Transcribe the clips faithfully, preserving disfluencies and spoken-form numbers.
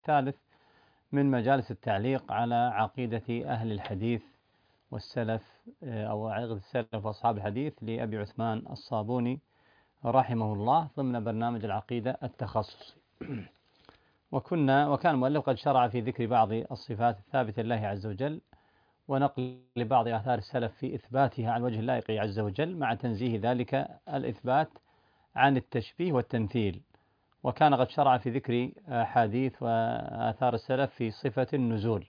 الثالث من مجالس التعليق على عقيدة أهل الحديث والسلف أو عقيدة السلف وأصحاب الحديث لأبي عثمان الصابوني رحمه الله ضمن برنامج العقيدة التخصصي. وكنا وكان المؤلف قد شرع في ذكر بعض الصفات الثابتة لله عز وجل ونقل لبعض آثار السلف في إثباتها على الوجه اللائق عز وجل مع تنزيه ذلك الإثبات عن التشبيه والتمثيل. وكان قد شرع في ذكر أحاديث وآثار السلف في صفة النزول.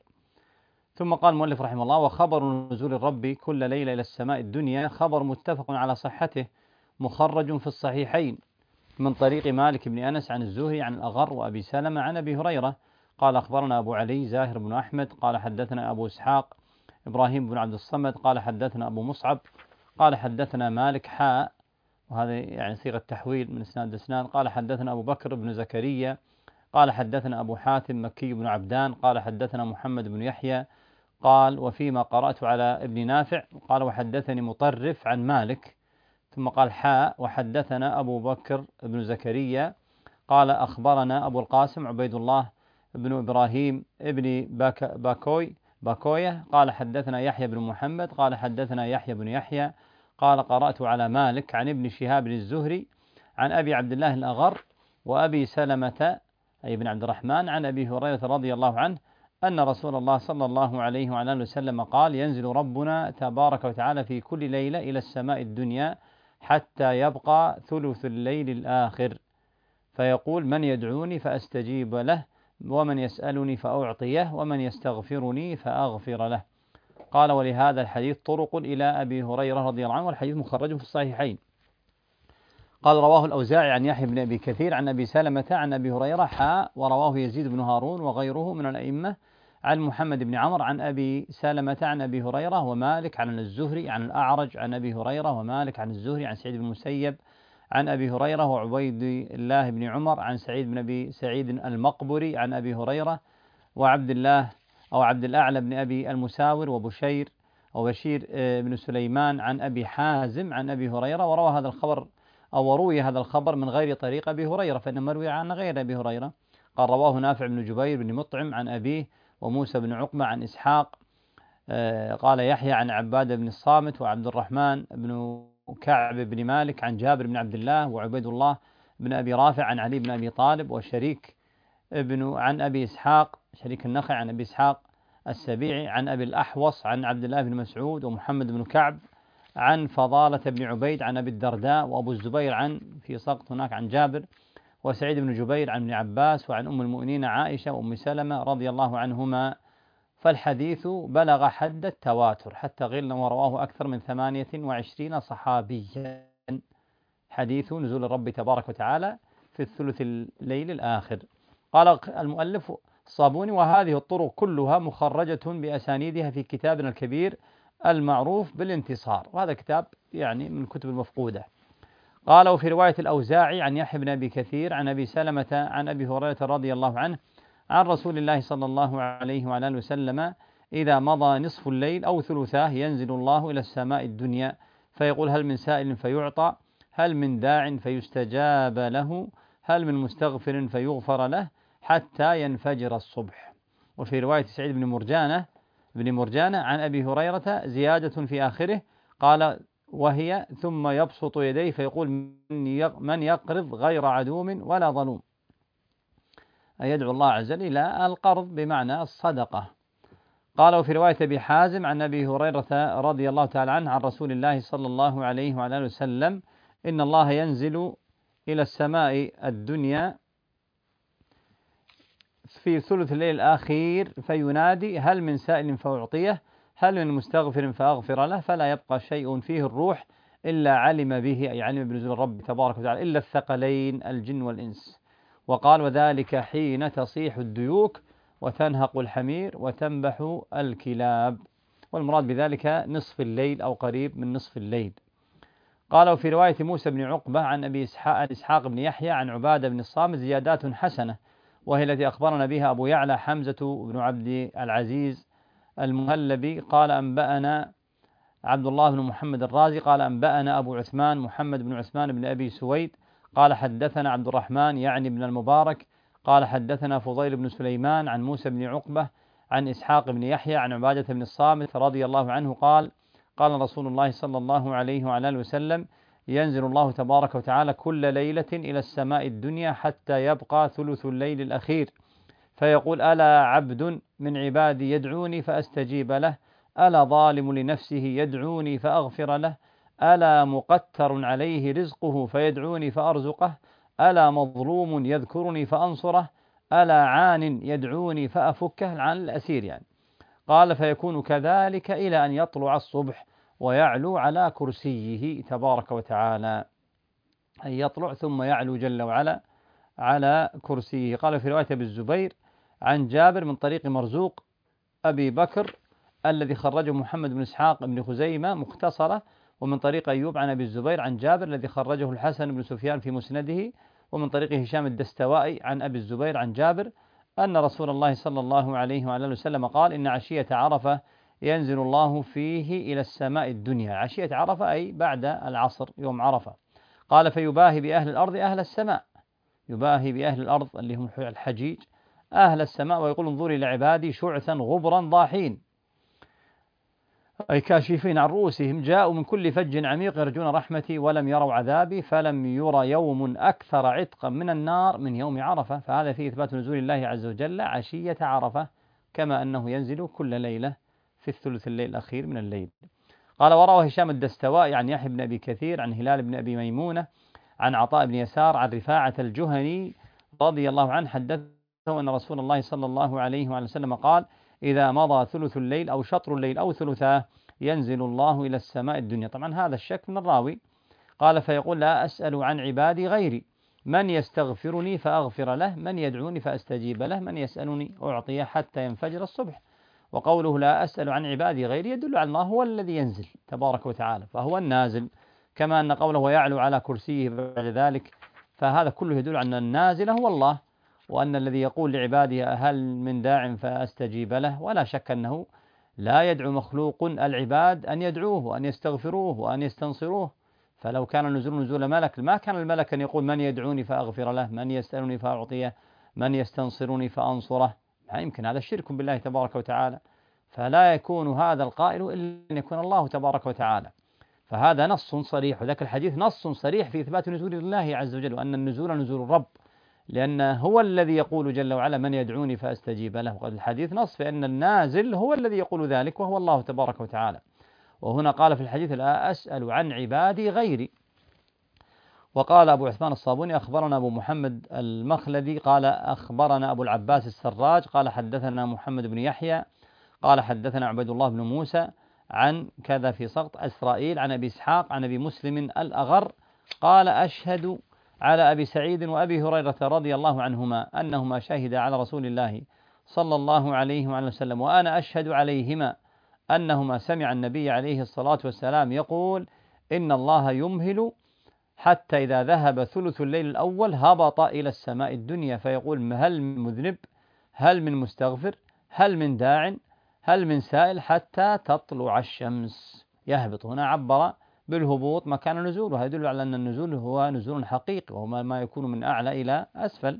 ثم قال المؤلف رحمه الله: وخبر نزول الرب كل ليلة إلى السماء الدنيا خبر متفق على صحته مخرج في الصحيحين من طريق مالك بن أنس عن الزهري عن الأغر وأبي سلمة عن أبي هريرة قال: أخبرنا أبو علي زاهر بن أحمد قال حدثنا أبو إسحاق إبراهيم بن عبد الصمد قال حدثنا أبو مصعب قال حدثنا مالك حاء، وهذا يعني صيغة تحويل من إسناد إسناد. قال حدثنا أبو بكر بن زكريا قال حدثنا أبو حاتم مكي بن عبدان قال حدثنا محمد بن يحيى قال: وفيما قرأت على ابن نافع قال: وحدثني مطرف عن مالك. ثم قال حاء: وحدثنا أبو بكر بن زكريا قال: أخبرنا أبو القاسم عبيد الله بن إبراهيم ابن باك باكوي باكوية قال حدثنا يحيى بن محمد قال حدثنا يحيى بن يحيى قال: قرأت على مالك عن ابن شهاب الزهري عن أبي عبد الله الأغر وأبي سلمة أي بن عبد الرحمن عن أبي هريرة رضي الله عنه أن رسول الله صلى الله عليه وعلى آله وسلم قال: ينزل ربنا تبارك وتعالى في كل ليلة إلى السماء الدنيا حتى يبقى ثلث الليل الآخر فيقول: من يدعوني فأستجيب له، ومن يسألني فأعطيه، ومن يستغفرني فأغفر له. قال: ولهذا الحديث طرق إلى أبي هريرة رضي الله عنه، والحديث مخرج في الصحيحين. قال: رواه الأوزاعي عن يحيى بن أبي كثير عن أبي سلمة عن أبي هريرة حاء، ورواه يزيد بن هارون وغيره من الأئمة عن محمد بن عمرو عن أبي سلمة عن أبي هريرة ومالك عن الزهري عن الأعرج عن أبي هريرة ومالك عن الزهري عن سعيد بن المسيب عن أبي هريرة وعبيد الله بن عمر عن سعيد بن أبي سعيد المقبري عن أبي هريرة وعبد الله أو عبد الأعلى بن أبي المساور وبشير وبشير بن سليمان عن أبي حازم عن أبي هريرة. وروى هذا الخبر أو روي هذا الخبر من غير طريق أبي هريرة، فإنما مروي عن غير أبي هريرة. قال: رواه نافع بن جبير بن مطعم عن أبيه وموسى بن عقبة عن إسحاق قال يحيى عن عبادة بن الصامت وعبد الرحمن بن كعب بن مالك عن جابر بن عبد الله وعبيد الله بن أبي رافع عن علي بن أبي طالب وشريك ابن عن أبي إسحاق شريك النخعي عن أبي إسحاق السبيعي عن أبي الأحوص عن عبد الله بن مسعود ومحمد بن كعب عن فضالة بن عبيد عن أبي الدرداء وأبو الزبير عن في سقط هناك عن جابر وسعيد بن جبير عن ابن عباس وعن أم المؤمنين عائشة وأم سلمة رضي الله عنهما. فالحديث بلغ حد التواتر حتى قيل ورواه أكثر من ثمانية وعشرين صحابيا، حديث نزول الرب تبارك وتعالى في الثلث الليل الآخر. قال المؤلف الصابوني: وهذه الطرق كلها مخرجة بأسانيدها في كتابنا الكبير المعروف بالانتصار، وهذا كتاب يعني من الكتب المفقودة. قال: وفي رواية الأوزاعي عن يحيى بن أبي كثير عن أبي سلمة عن أبي هريرة رضي الله عنه عن رسول الله صلى الله عليه وعلى آله وسلم: إذا مضى نصف الليل أو ثلثاه ينزل الله إلى السماء الدنيا فيقول: هل من سائل فيعطى، هل من داع فيستجاب له، هل من مستغفر فيغفر له، حتى ينفجر الصبح. وفي رواية سعيد بن مرجانة بن مرجانة عن أبي هريرة زيادة في آخره قال: وهي: ثم يبسط يديه فيقول: من يقرض غير عدوم ولا ظلوم، أي يدعو الله عز وجل إلى القرض بمعنى الصدقة. قال: وفي رواية أبي حازم عن أبي هريرة رضي الله تعالى عنه عن رسول الله صلى الله عليه وعلى آله وسلم: إن الله ينزل إلى السماء الدنيا في ثلث الليل الأخير فينادي: هل من سائل فأعطيه، هل من مستغفر فأغفر له، فلا يبقى شيء فيه الروح إلا علم به، أي علم بنزول الرب تبارك وتعالى، إلا الثقلين الجن والإنس. وقال: وذلك حين تصيح الديوك وتنهق الحمير وتنبح الكلاب، والمراد بذلك نصف الليل أو قريب من نصف الليل. قال: وفي رواية موسى بن عقبة عن أبي إسحاق, إسحاق بن يحيى عن عبادة بن الصامت زيادات حسنة، وهي التي أخبرنا بها أبو يعلى حمزة بن عبد العزيز المهلبي قال: أنبأنا عبد الله بن محمد الرازي قال: أنبأنا أبو عثمان محمد بن عثمان بن أبي سويد قال: حدثنا عبد الرحمن يعني بن المبارك قال حدثنا فضيل بن سليمان عن موسى بن عقبة عن إسحاق بن يحيى عن عبادة بن الصامت رضي الله عنه قال قال رسول الله صلى الله عليه وعلى آله وسلم ينزل الله تبارك وتعالى كل ليلة إلى السماء الدنيا حتى يبقى ثلث الليل الأخير فيقول ألا عبد من عبادي يدعوني فأستجيب له ألا ظالم لنفسه يدعوني فأغفر له ألا مقتر عليه رزقه فيدعوني فأرزقه ألا مظلوم يذكرني فأنصره ألا عان يدعوني فأفكه عن الأسير يعني. قال فيكون كذلك إلى أن يطلع الصبح ويعلو على كرسيه تبارك وتعالى، أن يطلع ثم يعلو جل وعلا على كرسيه. قال في رواية أبي الزبير عن جابر من طريق مرزوق أبي بكر الذي خرجه محمد بن إسحاق بن خزيمة مختصرة، ومن طريق أيوب عن أبي الزبير عن جابر الذي خرجه الحسن بن سفيان في مسنده، ومن طريق هشام الدستوائي عن أبي الزبير عن جابر أن رسول الله صلى الله عليه وعلى آله وسلم قال إن عشية عرفة ينزل الله فيه إلى السماء الدنيا. عشية عرفة أي بعد العصر يوم عرفة. قال فيباهي بأهل الأرض أهل السماء، يباهي بأهل الأرض اللي هم الحجيج أهل السماء ويقول انظري لعبادي شعثا غبرا ضاحين، أي كاشفين عن رؤوسهم جاءوا من كل فج عميق يرجون رحمتي ولم يروا عذابي فلم يرى يوم أكثر عتقا من النار من يوم عرفة. فهذا فيه إثبات نزول الله عز وجل عشية عرفة كما أنه ينزل كل ليلة في الثلث الليل الأخير من الليل. قال وروى هشام الدستوائي عن يحيى بن أبي كثير عن هلال بن أبي ميمونة عن عطاء بن يسار عن رفاعة الجهني رضي الله عنه حدثه أن رسول الله صلى الله عليه وسلم قال إذا مضى ثلث الليل أو شطر الليل أو ثلثاه ينزل الله إلى السماء الدنيا. طبعا هذا الشك من الراوي. قال فيقول لا أسأل عن عبادي غيري، من يستغفرني فأغفر له، من يدعوني فأستجيب له، من يسألني أعطيه حتى ينفجر الصبح. وقوله لا أسأل عن عبادي غيري يدل على الله هو الذي ينزل تبارك وتعالى، فهو النازل، كما أن قوله ويعلو على كرسيه بعد ذلك، فهذا كله يدل على أن النازل هو الله، وأن الذي يقول لعباده هل من داع فأستجيب له، ولا شك أنه لا يدعو مخلوق العباد أن يدعوه وأن يستغفروه وأن يستنصروه. فلو كان النزول نزول ملك ما كان الملك أن يقول من يدعوني فأغفر له، من يسألني فأعطيه، من يستنصرني فأنصره، لا يمكن، هذا شرك بالله تبارك وتعالى. فلا يكون هذا القائل إلا أن يكون الله تبارك وتعالى. فهذا نص صريح، وذاك الحديث نص صريح في إثبات نزول الله عز وجل، وأن النزول نزول الرب، لأن هو الذي يقول جل وعلا من يدعوني فأستجيب له. وقد الحديث نص فإن النازل هو الذي يقول ذلك وهو الله تبارك وتعالى. وهنا قال في الحديث لا أسأل عن عبادي غيري. وقال أبو عثمان الصابوني أخبرنا أبو محمد المخلدي قال أخبرنا أبو العباس السراج قال حدثنا محمد بن يحيى قال حدثنا عبد الله بن موسى عن كذا في سقط إسرائيل عن أبي إسحاق عن أبي مسلم الأغر قال أشهد على أبي سعيد وأبي هريرة رضي الله عنهما أنهما شهدا على رسول الله صلى الله عليه وعلى وسلم وأنا أشهد عليهما أنهما سمع النبي عليه الصلاة والسلام يقول إن الله يمهل حتى إذا ذهب ثلث الليل الأول هبط إلى السماء الدنيا فيقول هل من مذنب، هل من مستغفر، هل من داع، هل من سائل حتى تطلع الشمس. يهبط هنا عبر بالهبوط مكان النزول، وهذا يدل على أن النزول هو نزول حقيقي وهو ما يكون من أعلى إلى أسفل.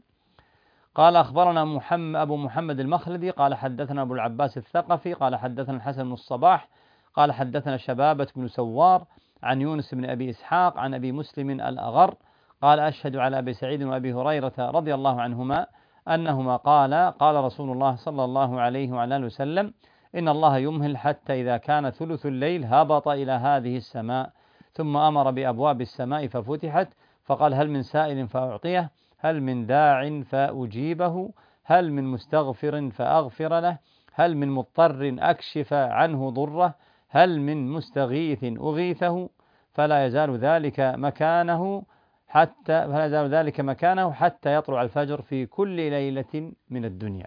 قال أخبرنا محمد أبو محمد المخلدي قال حدثنا أبو العباس الثقفي قال حدثنا الحسن بن الصباح قال حدثنا شبابة بن سوار عن يونس بن أبي إسحاق عن أبي مسلم الأغر قال أشهد على أبي سعيد وأبي هريرة رضي الله عنهما أنهما قال قال رسول الله صلى الله عليه وعلى آله وسلم إن الله يمهل حتى إذا كان ثلث الليل هبط إلى هذه السماء ثم أمر بأبواب السماء ففتحت فقال هل من سائل فأعطيه، هل من داع فأجيبه، هل من مستغفر فأغفر له، هل من مضطر أكشف عنه ضره، هل من مستغيث أغيثه، فلا يزال ذلك مكانه حتى فلا يزال ذلك مكانه حتى يطلع الفجر في كل ليلة من الدنيا.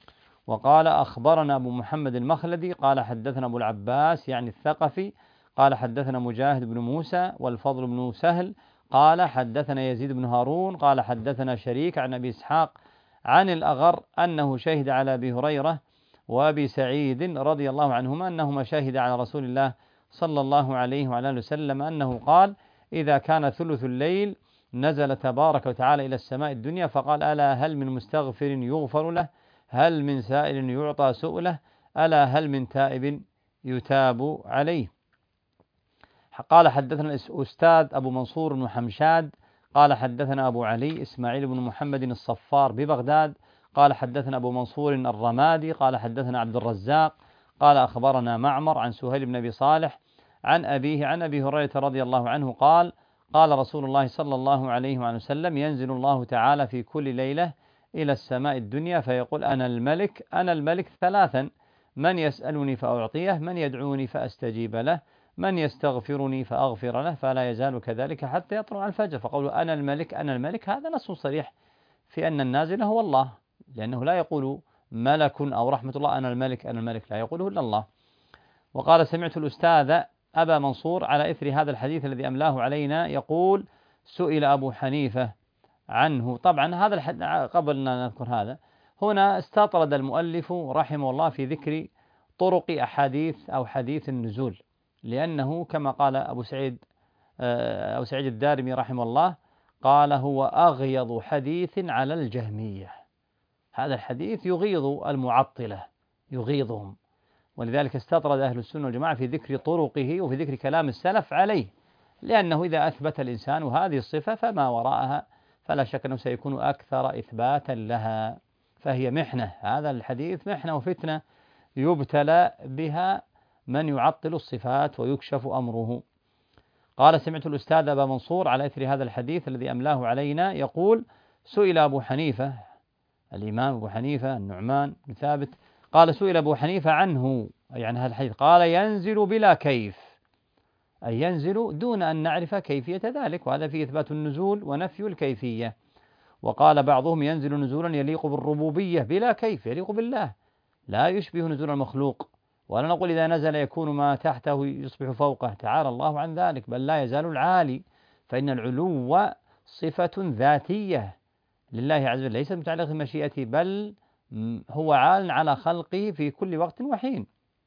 وقال أخبرنا أبو محمد المخلدي قال حدثنا أبو العباس يعني الثقفي قال حدثنا مجاهد بن موسى والفضل بن سهل قال حدثنا يزيد بن هارون قال حدثنا شريك عن أبي إسحاق عن الأغر أنه شهد على أبي هريرة وأبي سعيد رضي الله عنهما أنهما شهد على رسول الله صلى الله عليه وعلى آله وسلم أنه قال إذا كان ثلث الليل نزل تبارك وتعالى إلى السماء الدنيا فقال: ألا هل من مستغفر يغفر له، هل من سائل يعطى سؤله، ألا هل من تائب يتاب عليه. قال: حدثنا الأستاذ أبو منصور بن حمشاد قال: حدثنا أبو علي إسماعيل بن محمد الصفار ببغداد قال: حدثنا أبو منصور الرمادي قال: حدثنا عبد الرزاق قال: أخبرنا معمر عن سهيل بن أبي صالح عن أبيه عن أبي هريرة رضي الله عنه قال: قال رسول الله صلى الله عليه وسلم: ينزل الله تعالى في كل ليلة إلى السماء الدنيا فيقول: أنا الملك أنا الملك ثلاثا: من يسألني فأعطيه، من يدعوني فأستجيب له، من يستغفرني فأغفر له، فلا يزال كذلك حتى يطلع الفجر. فقولوا أنا الملك أنا الملك هذا نص صريح في أن النازل هو الله، لأنه لا يقول ملك أو رحمة الله أنا الملك أنا الملك، لا يقوله إلا الله. وقال: سمعت الأستاذ أبا منصور على إثر هذا الحديث الذي أملاه علينا يقول: سئل أبو حنيفة عنه. طبعا هذا الحديث قبل أن نذكر هذا، هنا استطرد المؤلف رحمه الله في ذكر طرق أحاديث أو حديث النزول، لأنه كما قال أبو سعيد أو سعيد الدارمي رحمه الله قال: هو أغيض حديث على الجهمية. هذا الحديث يغيظ المعطلة يغيظهم، ولذلك استطرد أهل السنة والجماعة في ذكر طرقه وفي ذكر كلام السلف عليه، لأنه إذا أثبت الإنسان هذه الصفة فما وراءها فلا شك أنه سيكون أكثر إثباتا لها، فهي محنة. هذا الحديث محنة وفتنة يبتلى بها من يعطل الصفات ويكشف أمره. قال: سمعت الأستاذ أبا منصور على إثر هذا الحديث الذي أملاه علينا يقول: سئل أبو حنيفة، الإمام أبو حنيفة النعمان بن ثابت، قال: سئل أبو حنيفة عنه، أي عن هذا الحديث، قال: ينزل بلا كيف، أي ينزل دون أن نعرف كيفية ذلك، وهذا فيه إثبات النزول ونفي الكيفية. وقال بعضهم: ينزل نزولا يليق بالربوبية بلا كيف، يليق بالله، لا يشبه نزول المخلوق. ولا نقول إذا نزل يكون ما تحته يصبح فوقه، تعالى الله عن ذلك، بل لا يزال العالي، فإن العلو صفة ذاتية لله عز وجل ليست متعلقة بمشيئته، بل هو عال على خلقه في كل وقت وحين.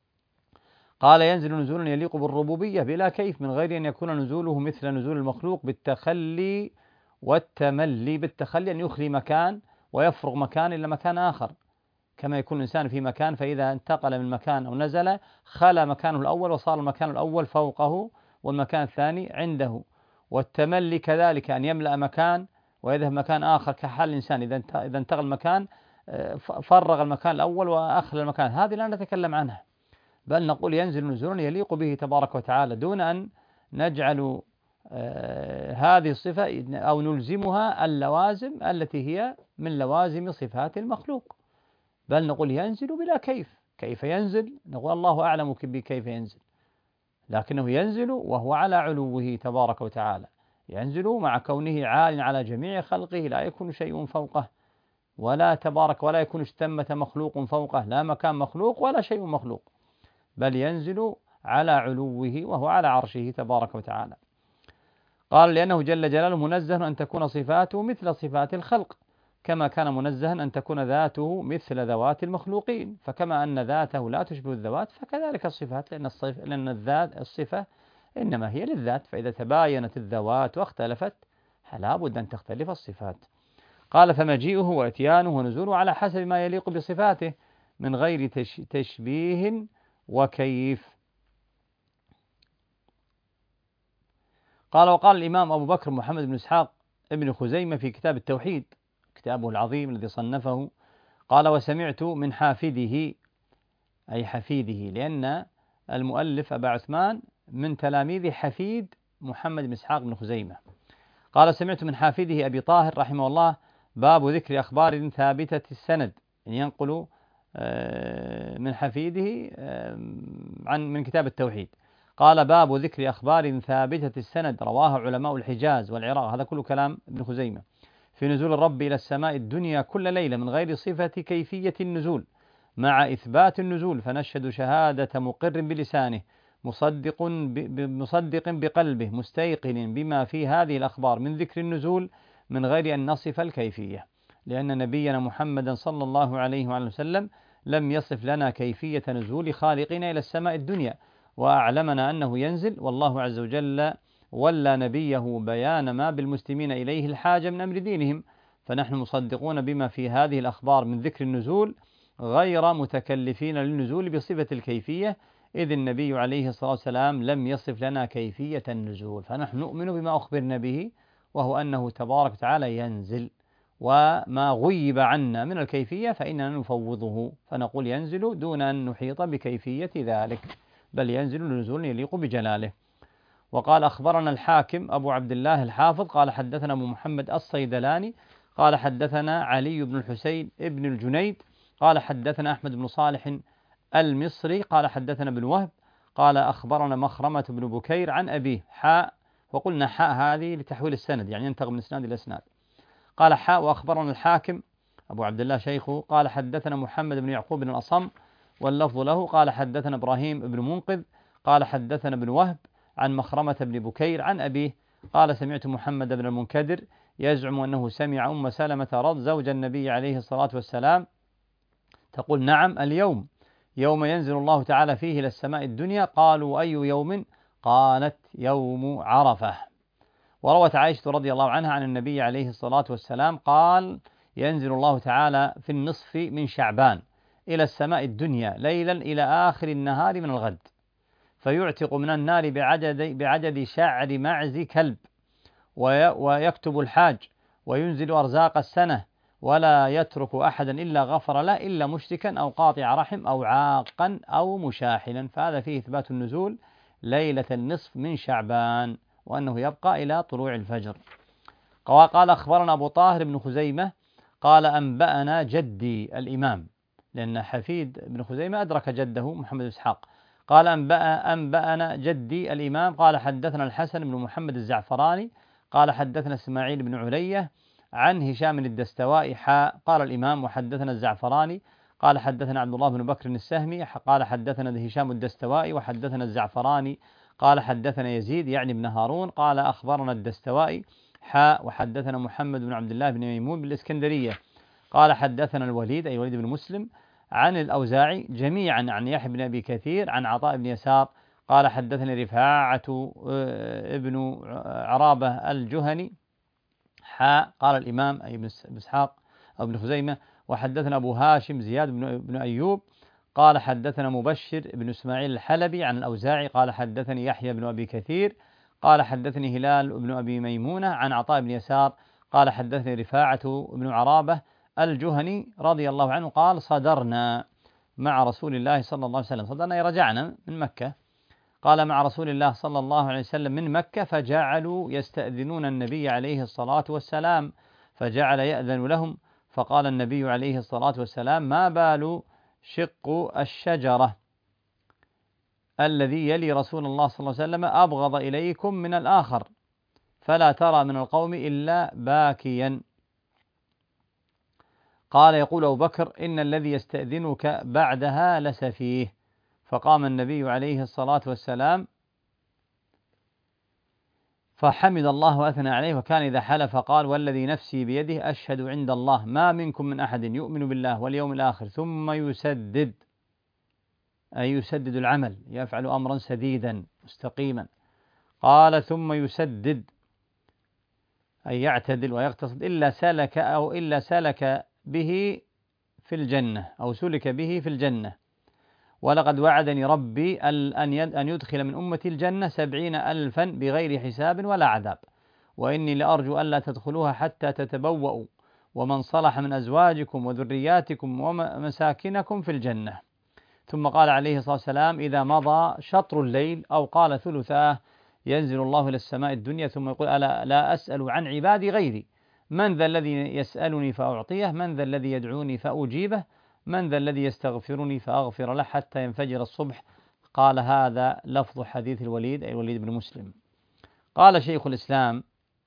قال: ينزل نزولا يليق بالربوبية بلا كيف، من غير أن يكون نزوله مثل نزول المخلوق بالتخلي والتملي. بالتخلي أن يخلي مكان ويفرغ مكان إلى مكان آخر، كما يكون الإنسان في مكان فإذا انتقل من مكان أو نزل خلى مكانه الأول وصار المكان الأول فوقه والمكان الثاني عنده. والتملي كذلك أن يملأ مكان ويذهب مكان آخر، كحال الإنسان إذا انتقل مكان فرغ المكان الأول وأخلى المكان، هذه لا نتكلم عنها، بل نقول ينزل نزولا يليق به تبارك وتعالى، دون أن نجعل هذه الصفة أو نلزمها اللوازم التي هي من لوازم صفات المخلوق، بل نقول ينزل بلا كيف. كيف ينزل؟ نقول الله أعلم بكيف ينزل، لكنه ينزل وهو على علوه تبارك وتعالى، ينزل مع كونه عال على جميع خلقه، لا يكون شيء فوقه ولا تبارك ولا يكون ثمة مخلوق فوقه، لا مكان مخلوق ولا شيء مخلوق، بل ينزل على علوه وهو على عرشه تبارك وتعالى. قال: لأنه جل جلاله منزه أن تكون صفاته مثل صفات الخلق، كما كان منزها أن تكون ذاته مثل ذوات المخلوقين، فكما أن ذاته لا تشبه الذوات فكذلك الصفات، لأن الصفة, لأن الذات الصفة إنما هي للذات، فإذا تباينت الذوات واختلفت فلا بد أن تختلف الصفات. قال: فمجيئه وإتيانه ونزوله على حسب ما يليق بصفاته من غير تشبيه وكيف. قال: وقال الإمام أبو بكر محمد بن إسحاق ابن خزيمة في كتاب التوحيد، كتابه العظيم الذي صنفه، قال: وسمعت من حافظه، أي حفيده، لأن المؤلف أبا عثمان من تلاميذ حفيد محمد بن إسحاق بن خزيمة. قال: سمعت من حافظه أبي طاهر رحمه الله باب ذكر أخبار ثابتة السند، يعني ينقل من حفيده عن من كتاب التوحيد. قال: باب ذكر أخبار ثابتة السند رواها علماء الحجاز والعراق، هذا كله كلام ابن خزيمة، في نزول الرب إلى السماء الدنيا كل ليلة من غير صفة كيفية النزول مع إثبات النزول، فنشهد شهادة مقر بلسانه مصدق مصدق بقلبه مستيقن بما في هذه الأخبار من ذكر النزول من غير أن نصف الكيفية، لأن نبينا محمدا صلى الله عليه وآله وسلم لم يصف لنا كيفية نزول خالقنا إلى السماء الدنيا، وأعلمنا أنه ينزل، والله عز وجل ولى نبيه بيان ما بالمسلمين إليه الحاجة من أمر دينهم، فنحن مصدقون بما في هذه الأخبار من ذكر النزول غير متكلفين للنزول بصفة الكيفية، إذ النبي عليه الصلاة والسلام لم يصف لنا كيفية النزول، فنحن نؤمن بما أخبرنا به، وهو أنه تبارك وتعالى ينزل، وما غيب عنا من الكيفية فإننا نفوضه، فنقول ينزل دون أن نحيط بكيفية ذلك، بل ينزل لنزول يليق بجلاله. وقال أخبرنا الحاكم أبو عبد الله الحافظ قال حدثنا أبو محمد الصيدلاني قال حدثنا علي بن الحسين ابن الجنيد قال حدثنا أحمد بن صالح المصري قال حدثنا ابن وهب قال أخبرنا مخرمة بن بكير عن أبيه حاء، وقلنا حاء هذه لتحويل السند يعني ينتقل من إسناد إلى إسناد. قال حاء وأخبرنا الحاكم أبو عبد الله شيخه قال حدثنا محمد بن يعقوب بن الأصم واللفظ له قال حدثنا إبراهيم بن منقذ قال حدثنا ابن وهب عن مخرمة بن بكير عن أبيه قال سمعت محمد بن المنكدر يزعم أنه سمع أم سلمة رض زوج النبي عليه الصلاة والسلام تقول نعم اليوم يوم ينزل الله تعالى فيه إلى السماء الدنيا، قالوا أي يوم؟ قالت يوم عرفة. وروت عائشة رضي الله عنها عن النبي عليه الصلاة والسلام قال ينزل الله تعالى في النصف من شعبان إلى السماء الدنيا ليلا إلى آخر النهار من الغد، فيعتق من النار بعدد, بعدد شعر معز كلب، ويكتب الحاج، وينزل أرزاق السنة، ولا يترك أحدا إلا غفر له إلا مشركا أو قاطع رحم أو عاقا أو مشاحنا. فهذا فيه إثبات النزول ليلة النصف من شعبان، وأنه يبقى إلى طلوع الفجر. قال أخبرنا أبو طاهر بن خزيمة قال أنبأنا جدي الإمام، لأن حفيد بن خزيمة أدرك جده محمد بن إسحاق، قال أنبأ أنبأنا جدي الإمام قال حدثنا الحسن بن محمد الزعفراني قال حدثنا إسماعيل بن علية عن هشام الدستوائي حاء قال الإمام وحدثنا الزعفراني قال حدثنا عبد الله بن بكر السهمي قال حدثنا هشام الدستوائي وحدثنا الزعفراني قال حدثنا يزيد يعني بن هارون قال أخبرنا الدستوائي حاء وحدثنا محمد بن عبد الله بن ميمون بالإسكندرية قال حدثنا الوليد أي وليد بن مسلم عن الأوزاعي جميعا عن يحيى بن أبي كثير عن عطاء بن يسار قال حدثني رفاعة ابن عرابة الجهني حاء قال الإمام أي بن إسحاق أو ابن خزيمة وحدثنا أبو هاشم زياد بن أيوب قال حدثنا مبشر بن إسماعيل الحلبي عن الأوزاعي قال حدثني يحيى بن أبي كثير قال حدثني هلال بن أبي ميمونة عن عطاء بن يسار قال حدثني رفاعة بن عرابة الجهني رضي الله عنه قال صدرنا مع رسول الله صلى الله عليه وسلم، صدرنا رجعنا من مكة، قال مع رسول الله صلى الله عليه وسلم من مكة فجعلوا يستأذنون النبي عليه الصلاة والسلام فجعل يأذن لهم، فقال النبي عليه الصلاة والسلام ما بال شق الشجرة الذي يلي رسول الله صلى الله عليه وسلم أبغض إليكم من الآخر، فلا ترى من القوم إلا باكيا. قال يقول أبو بكر إن الذي يستأذنك بعدها لسفيه، فقام النبي عليه الصلاة والسلام فحمد الله وأثنى عليه، وكان إذا حلف قال والذي نفسي بيده أشهد عند الله ما منكم من أحد يؤمن بالله واليوم الآخر ثم يسدد أي يسدد العمل يفعل أمرا سديدا مستقيما، قال ثم يسدد أي يعتدل ويقتصد إلا سلك أو إلا سلك به في الجنة أو سلك به في الجنة، ولقد وعدني ربي أن يدخل من أمتي الجنة سبعين ألفا بغير حساب ولا عذاب، وإني لأرجو ألا تدخلوها حتى تتبوأوا ومن صلح من أزواجكم وذرياتكم ومساكنكم في الجنة. ثم قال عليه الصلاة والسلام إذا مضى شطر الليل أو قال ثلثاه ينزل الله إلى السماء الدنيا ثم يقول ألا لا أسأل عن عبادي غيري، من ذا الذي يسألني فأعطيه، من ذا الذي يدعوني فأجيبه، من ذا الذي يستغفرني فأغفر له حتى ينفجر الصبح. قال هذا لفظ حديث الوليد أي الوليد بن مسلم. قال شيخ الإسلام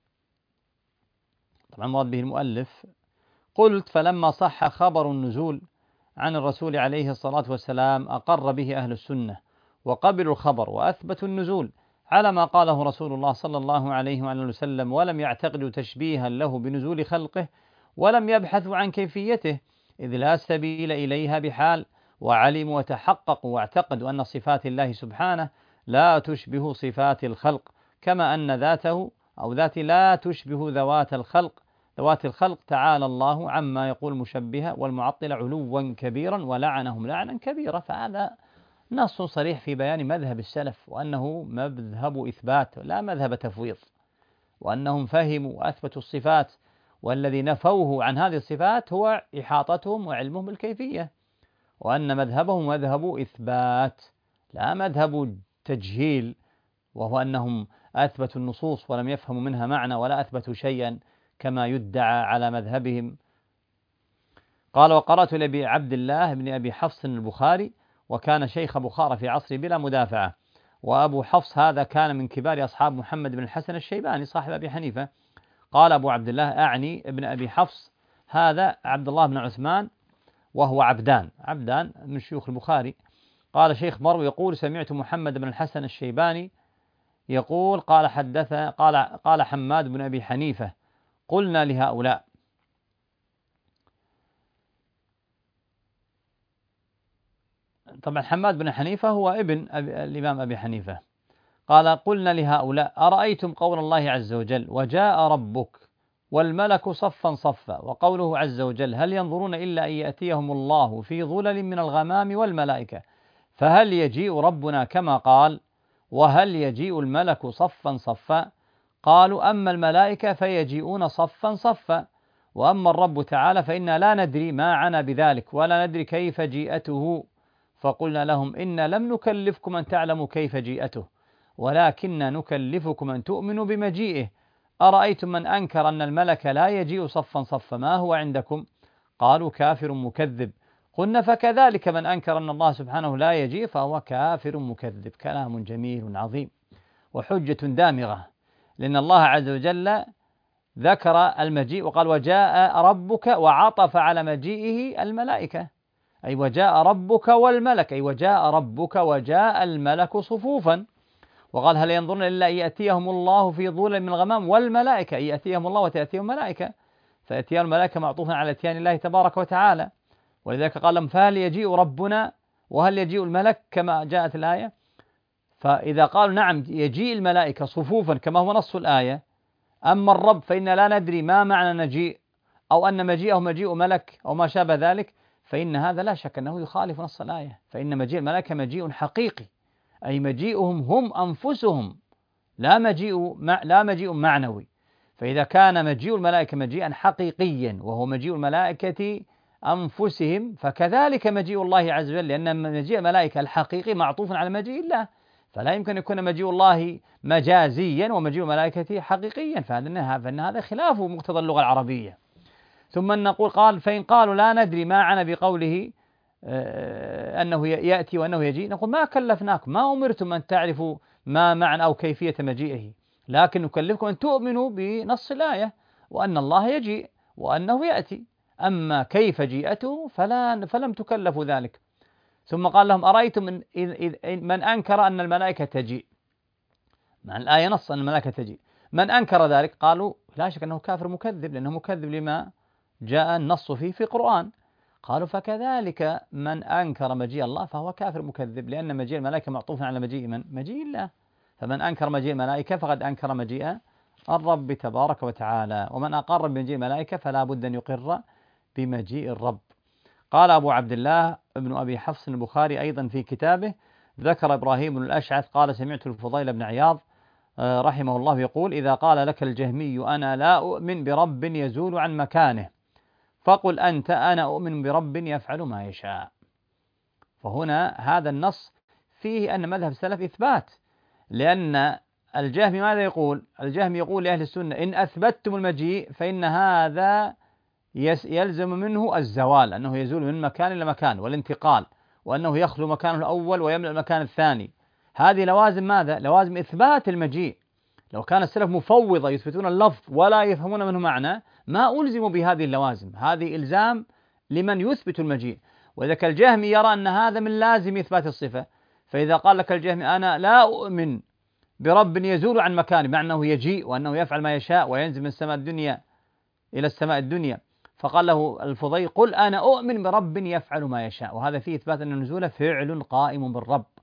طبعا مراد به المؤلف قلت فلما صح خبر النزول عن الرسول عليه الصلاة والسلام أقر به أهل السنة وقبلوا الخبر وأثبتوا النزول على ما قاله رسول الله صلى الله عليه وآله وسلم، ولم يعتقدوا تشبيها له بنزول خلقه ولم يبحثوا عن كيفيته إذ لا سبيل إليها بحال، وعلموا وتحققوا واعتقدوا أن صفات الله سبحانه لا تشبه صفات الخلق، كما أن ذاته أو ذاتي لا تشبه ذوات الخلق ذوات الخلق تعالى الله عما يقول المشبهة والمعطلة علوا كبيرا ولعنهم لعنا كبيرا. فهذا نص صريح في بيان مذهب السلف، وأنه مذهب إثبات لا مذهب تفويض، وأنهم فهموا وأثبتوا الصفات، والذي نفوه عن هذه الصفات هو إحاطتهم وعلمهم بالكيفية، وأن مذهبهم مذهب إثبات لا مذهب تجهيل، وهو أنهم أثبتوا النصوص ولم يفهموا منها معنى ولا أثبتوا شيئا كما يدعى على مذهبهم. قال: وقرأت لأبي عبد الله بن أبي حفص البخاري، وكان شيخ بخارى في عصره بلا مدافعة، وأبو حفص هذا كان من كبار أصحاب محمد بن الحسن الشيباني صاحب أبي حنيفة. قال أبو عبد الله أعني ابن أبي حفص هذا عبد الله بن عثمان، وهو عبدان عبدان من شيوخ البخاري. قال شيخ مروي يقول: سمعت محمد بن الحسن الشيباني يقول: قال حدث قال قال حماد بن أبي حنيفة: قلنا لهؤلاء. طبعا حماد بن حنيفة هو ابن أبي الإمام أبي حنيفة. قال: قلنا لهؤلاء: أرأيتم قول الله عز وجل: وجاء ربك والملك صفا صفا، وقوله عز وجل: هل ينظرون إلا أن يأتيهم الله في ظلل من الغمام والملائكة، فهل يجيء ربنا كما قال؟ وهل يجيء الملك صفا صفا؟ قالوا: أما الملائكة فيجيئون صفا صفا، وأما الرب تعالى فإنا لا ندري ما عنا بذلك ولا ندري كيف جيئته. فقلنا لهم: إنا لم نكلفكم أن تعلموا كيف جيئته، ولكننا نكلفكم أن تؤمنوا بمجيئه. أرأيتم من أنكر أن الملك لا يجيء صفا صفا ما هو عندكم؟ قالوا: كافر مكذب. قلنا: فكذلك من أنكر أن الله سبحانه لا يجيء فهو كافر مكذب. كلام جميل عظيم وحجة دامغة، لأن الله عز وجل ذكر المجيء وقال: وجاء ربك، وعطف على مجيئه الملائكة، أي وجاء ربك والملك، أي وجاء ربك وجاء الملك صفوفا. وقال: هل ينظرون إلا أن يأتيهم الله في ظلل من الغمام والملائكة، أي يأتيهم الله وتأتيهم ملائكة، فأتيان الملائكة معطوفا على أتيان الله تبارك وتعالى. ولذلك قال لهم: فهل يجيء ربنا وهل يجيء الملك كما جاءت الآية. فإذا قالوا نعم يجيء الملائكة صفوفا كما هو نص الآية، أما الرب فإن لا ندري ما معنى نجيء، أو أن مجيئه مجيء ملك أو ما شابه ذلك، فإن هذا لا شك أنه يخالف نص الآية. فإن مجيء الملائكة مجيء حقيقي، أي مجيئهم هم أنفسهم، لا مجيء لا مجيء معنوي. فإذا كان مجيء الملائكة مجيئا حقيقيا وهو مجيء الملائكة أنفسهم، فكذلك مجيء الله عز وجل، لأن مجيء الملائكة الحقيقي معطوف على مجيء الله، فلا يمكن أن يكون مجيء الله مجازيا ومجيء الملائكة حقيقيا، فإن هذا خلاف مقتضى اللغة العربية. ثم نقول: قال فإن قالوا لا ندري ما عنا بقوله أنه يأتي وأنه يجيء، نقول: ما كلفناكم، ما أمرتم أن تعرفوا ما معنى أو كيفية مجيئه، لكن نكلفكم أن تؤمنوا بنص الآية وأن الله يجيء وأنه يأتي، أما كيف جيئته فلا فلم تكلفوا ذلك. ثم قال لهم: أرأيتم من, من أنكر أن الملائكة تجيء، مع الآية نص أن الملائكة تجيء، من أنكر ذلك؟ قالوا: لا شك أنه كافر مكذب، لأنه مكذب لما جاء النص فيه في القرآن. قالوا: فكذلك من أنكر مجيء الله فهو كافر مكذب، لأن مجيء الملائكة معطوف على مجيء من؟ مجيء الله، فمن أنكر مجيء الملائكة فقد أنكر مجيء الرب تبارك وتعالى، ومن أقر بمجيء الملائكة فلا بد أن يقر بمجيء الرب. قال أبو عبد الله ابن أبي حفص البخاري أيضا في كتابه، ذكر إبراهيم بن الأشعث قال: سمعت الفضيل بن عياض رحمه الله يقول: إذا قال لك الجهمي أنا لا أؤمن برب يزول عن مكانه، فقل أنت أنا أؤمن برب يفعل ما يشاء. فهنا هذا النص فيه أن مذهب السلف إثبات، لأن الجهمي ماذا يقول؟ الجهمي يقول لأهل السنة: إن أثبتتم المجيء فإن هذا يلزم منه الزوال، أنه يزول من مكان إلى مكان، والانتقال، وأنه يخلو مكانه الأول ويملأ المكان الثاني. هذه لوازم ماذا؟ لوازم إثبات المجيء. لو كان السلف مفوضة يثبتون اللفظ ولا يفهمون منه معنى ما ألزموا بهذه اللوازم، هذه إلزام لمن يثبت المجيء. وإذا كان الجهمي يرى أن هذا من لازم إثبات الصفة، فإذا قال لك الجهمي أنا لا أؤمن برب يزول عن مكانه، مع أنه يجيء وأنه يفعل ما يشاء وينزل من السماء الدنيا إلى السماء الدنيا، فقال له الفضيل: قل أنا أؤمن برب يفعل ما يشاء، وهذا فيه إثبات أن النزول فعل قائم بالرب،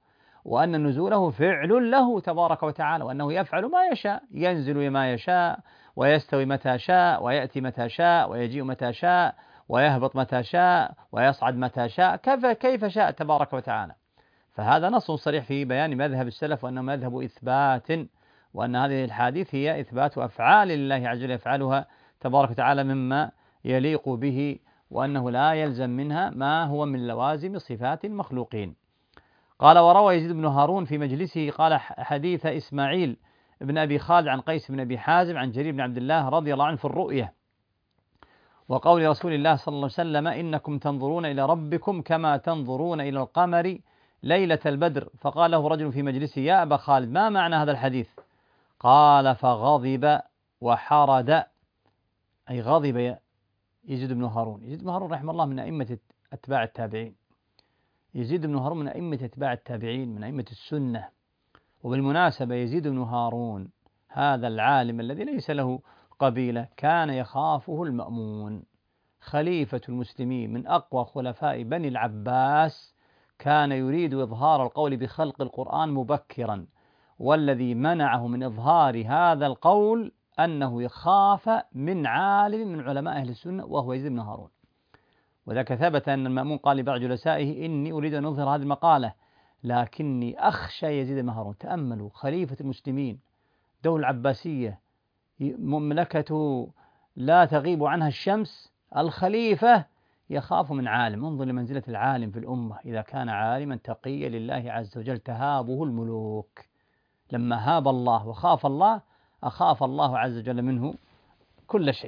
وأن نزوله فعل له تبارك وتعالى، وأنه يفعل ما يشاء، ينزل ما يشاء، ويستوي متى شاء، ويأتي متى شاء، ويجيء متى شاء، ويهبط متى شاء، ويصعد متى شاء، كيف كيف شاء تبارك وتعالى. فهذا نص صريح في بيان مذهب السلف، وأنه مذهب إثبات، وأن هذه الحديث هي إثبات أفعال الله عز وجل يفعلها تبارك وتعالى مما يليق به، وأنه لا يلزم منها ما هو من لوازم صفات المخلوقين. قال: وروى يزيد بن هارون في مجلسه قال: حديث إسماعيل بن أبي خالد عن قيس بن أبي حازم عن جرير بن عبد الله رضي الله عنه في الرؤية، وقول رسول الله صلى الله عليه وسلم: إنكم تنظرون إلى ربكم كما تنظرون إلى القمر ليلة البدر. فقال له رجل في مجلسه: يا أبا خالد، ما معنى هذا الحديث؟ قال: فغضب وحرد، أي غضب يزيد بن هارون. يزيد بن هارون رحمه الله من أئمة أتباع التابعين. يزيد بن هارون من أئمة أتباع التابعين، من أئمة السنة. وبالمناسبة يزيد بن هارون هذا العالم الذي ليس له قبيلة كان يخافه المأمون خليفة المسلمين من أقوى خلفاء بني العباس، كان يريد إظهار القول بخلق القرآن مبكرا، والذي منعه من إظهار هذا القول أنه يخاف من عالم من علماء أهل السنة وهو يزيد بن هارون. وذاك ثبت أن المأمون قال لبعض جلسائه: إني أريد أن أظهر هذه المقالة لكني أخشى يزيد بن هارون. تأملوا، خليفة المسلمين، دولة العباسية، مملكته لا تغيب عنها الشمس، الخليفة يخاف من عالم. انظر لمنزلة العالم في الأمة، إذا كان عالما تقيا لله عز وجل تهابه الملوك. لما هاب الله وخاف الله أخاف الله عز وجل منه كل شيء.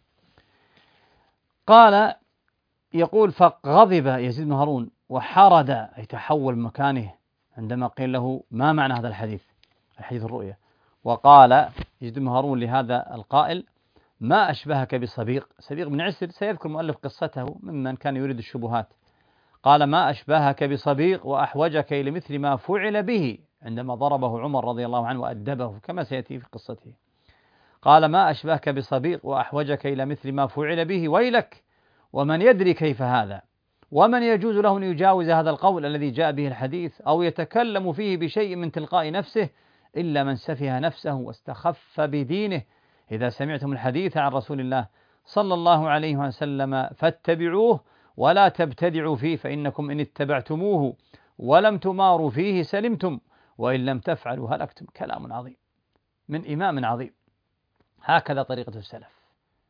قال يقول: فغضب يزيد بن هارون وحرد، أي تحول من مكانه عندما قيل له: ما معنى هذا الحديث؟ الحديث الرؤية. وقال يزيد بن هارون لهذا القائل: ما أشبهك بصبيغ. صبيغ بن عسر سيذكر مؤلف قصته ممن كان يريد الشبهات. قال: ما أشبهك بصبيغ وأحوجك إلى مثل ما فعل به، عندما ضربه عمر رضي الله عنه وأدبه كما سيأتي في قصته. قال: ما أشبهك بصبيغ وأحوجك إلى مثل ما فعل به، ويلك، ومن يدري كيف هذا، ومن يجوز له أن يجاوز هذا القول الذي جاء به الحديث أو يتكلم فيه بشيء من تلقاء نفسه، إلا من سفه نفسه واستخف بدينه. إذا سمعتم الحديث عن رسول الله صلى الله عليه وسلم فاتبعوه ولا تبتدعوا فيه، فإنكم إن اتبعتموه ولم تماروا فيه سلمتم، وإن لم تفعلوا هلكتم. كلام عظيم من إمام عظيم. هكذا طريقة السلف،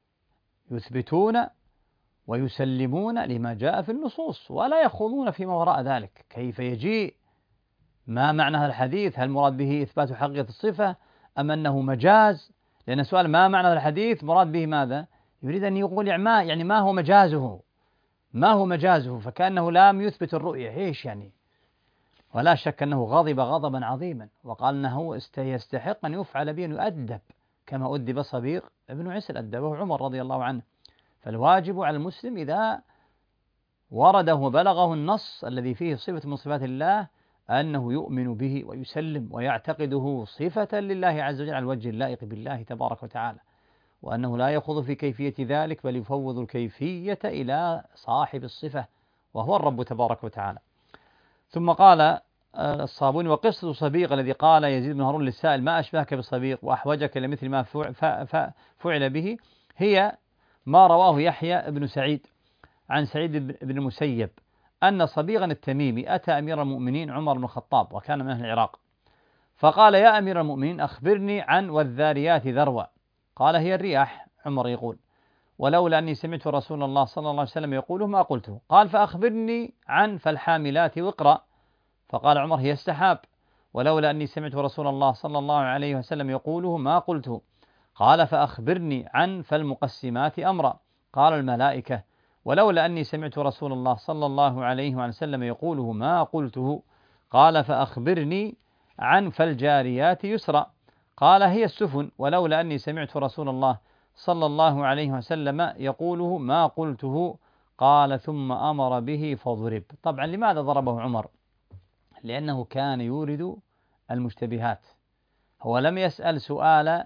يثبتون ويسلمون لما جاء في النصوص ولا يخوضون فيما وراء ذلك. كيف يجيء؟ ما معنى هذا الحديث؟ هل مراد به إثبات حقيقة الصفة أم أنه مجاز؟ لأن سؤال ما معنى هذا الحديث مراد به ماذا؟ يريد أن يقول يعني, يعني ما هو مجازه، ما هو مجازه، فكأنه لم يثبت الرؤية. إيش يعني؟ ولا شك أنه غضب غضبا عظيما، وقال أنه يستحق أن يفعل به، أن يؤدب كما أدب صبيغ ابن عسر، أدبه عمر رضي الله عنه. فالواجب على المسلم إذا ورده وبلغه النص الذي فيه صفة من صفات الله أنه يؤمن به ويسلم ويعتقده صفة لله عز وجل على الوجه اللائق بالله تبارك وتعالى، وأنه لا يخوض في كيفية ذلك بل يفوض الكيفية إلى صاحب الصفة وهو الرب تبارك وتعالى. ثم قال الصابوني: وقصة صبيغ الذي قال يزيد بن هارون للسائل: ما أشبهك بصبيغ وأحوجك لمثل ما فعل به، هي ما رواه يحيى بن سعيد عن سعيد بن المسيب أن صبيغا التميمي أتى أمير المؤمنين عمر بن الخطاب وكان من أهل العراق، فقال: يا أمير المؤمنين أخبرني عن والذاريات ذروة. قال: هي الرياح. عمر يقول: ولولا أني سمعت رسول الله صلى الله عليه وسلم يقوله ما قلته. قال: فأخبرني عن فالحاملات وقرا. فقال عمر: هي السحاب. ولولا أني سمعت رسول الله صلى الله عليه وسلم يقوله ما قلته. قال: فأخبرني عن فالمقسمات أمرا. قال: الملائكة. ولولا أني سمعت رسول الله صلى الله عليه وسلم يقوله ما قلته. قال: فأخبرني عن فالجاريات يسرا. قال: هي السفن. ولولا أني سمعت رسول الله صلى الله عليه وسلم يقوله ما قلته. قال: ثم أمر به فضرب. طبعا لماذا ضربه عمر؟ لأنه كان يورد المشتبهات، هو لم يسأل سؤال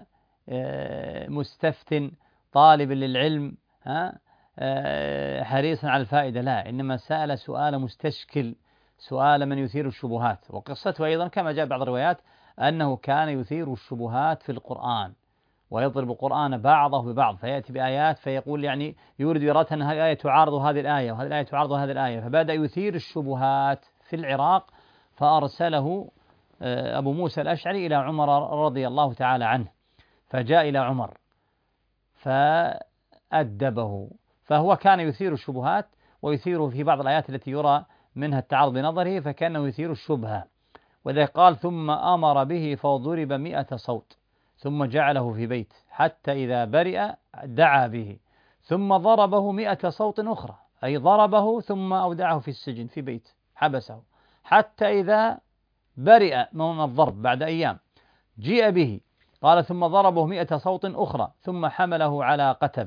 مستفت طالب للعلم حريصا على الفائدة، لا، إنما سأل سؤال مستشكل، سؤال من يثير الشبهات. وقصته أيضا كما جاء بعض الروايات أنه كان يثير الشبهات في القرآن، ويضرب القرآن بعضه ببعض، فيأتي بآيات فيقول يعني يورد إرادة أن هذه الآية تعارض هذه الآية وهذه الآية تعارض هذه الآية، فبدأ يثير الشبهات في العراق، فأرسله أبو موسى الأشعري إلى عمر رضي الله تعالى عنه، فجاء إلى عمر فأدبه. فهو كان يثير الشبهات ويثير في بعض الآيات التي يرى منها التعارض بنظره، فكانه يثير الشبهة. وذلك قال ثم أمر به فضرب مئة صوت ثم جعله في بيت حتى إذا برئ دعا به ثم ضربه مئة صوت أخرى، أي ضربه ثم أودعه في السجن في بيت حبسه حتى إذا برئ من الضرب بعد أيام جيء به، قال ثم ضربه مئة صوت أخرى ثم حمله على قتب.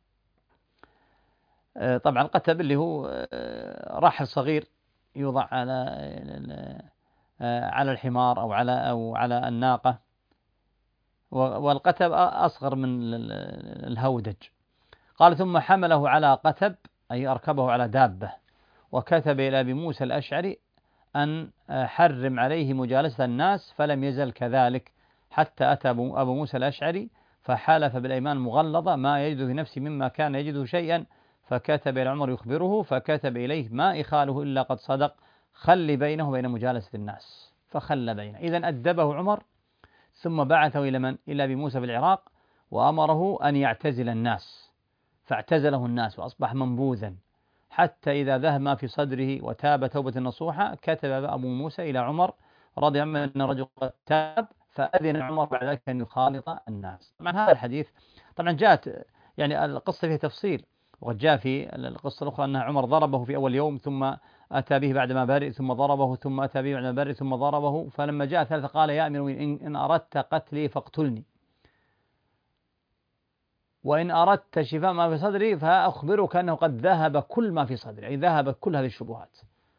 طبعا القتب اللي هو رحل صغير يوضع على على الحمار أو على أو على الناقة، والقتب أصغر من الهودج. قال ثم حمله على قتب أي أركبه على دابة، وكتب إلى أبي موسى الأشعري أن حرم عليه مجالسة الناس، فلم يزل كذلك حتى أتى أبو موسى الأشعري فحلف بالأيمان المغلظة ما يجد في نفسه مما كان يجده شيئا، فكتب إلى عمر يخبره، فكتب إليه ما إخاله إلا قد صدق، خل بينه وبين مجالسة الناس، فخل بينه. إذن أدبه عمر ثم بعثه إلى من؟ إلى أبي موسى بالعراق، وأمره أن يعتزل الناس، فاعتزله الناس وأصبح منبوذا، حتى إذا ذهب ما في صدره وتاب توبة نصوحة كتب أبو موسى إلى عمر رضي الله عنه أن الرجل قد تاب، فأذن عمر بعد ذلك أن يخالط الناس. طبعا هذا الحديث طبعا جاءت يعني القصة فيها تفصيل، وقد جاء في القصة الأخرى أن عمر ضربه في أول يوم ثم أتى به بعدما برئ ثم ضربه ثم أتى به بعدما برئ ثم ضربه، فلما جاء ثالثة قال يا أمير المؤمنين إن أردت قتلي فاقتلني، وإن أردت شفاء ما في صدري فأخبرك أنه قد ذهب كل ما في صدري، أي ذهب كل هذه الشبهات.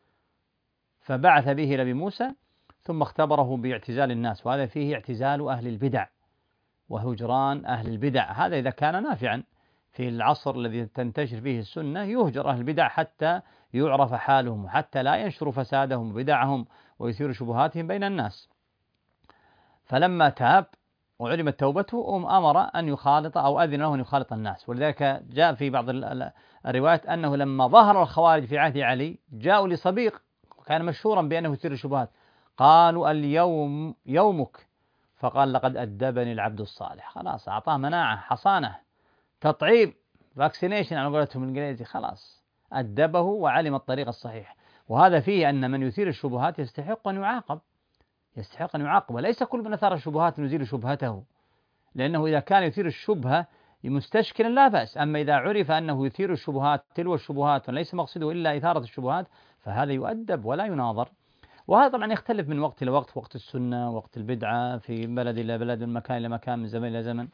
فبعث به إلى أبي موسى ثم اختبره باعتزال الناس، وهذا فيه اعتزال أهل البدع وهجران أهل البدع. هذا إذا كان نافعا في العصر الذي تنتشر فيه السنة، يهجر أهل البدع حتى يعرف حالهم وحتى لا ينشر فسادهم وبدعهم ويثير شبهاتهم بين الناس. فلما تاب وعلمت توبته أمر أن يخالط أو أذن له أن يخالط الناس. ولذلك جاء في بعض الروايات أنه لما ظهر الخوارج في عهد علي جاءوا لصبيغ وكان مشهورا بأنه يثير الشبهات، قالوا اليوم يومك، فقال لقد أدبني العبد الصالح. خلاص أعطاه مناعة حصانة تطعيم فاكسينيشن على قولتهم الإنجليزي، خلاص أدبه وعلم الطريق الصحيح. وهذا فيه أن من يثير الشبهات يستحق أن يعاقب، يستحق أن يعاقب، وليس كل من أثار الشبهات نزيل شبهته، لأنه إذا كان يثير الشبهة مستشكلا لا بأس، أما إذا عرف أنه يثير الشبهات تلو الشبهات وليس مقصده إلا إثارة الشبهات فهذا يؤدب ولا يناظر. وهذا طبعا يختلف من وقت إلى وقت، وقت السنة وقت البدعة، في بلد إلى بلد، من مكان إلى مكان، من زمن إلى زمن.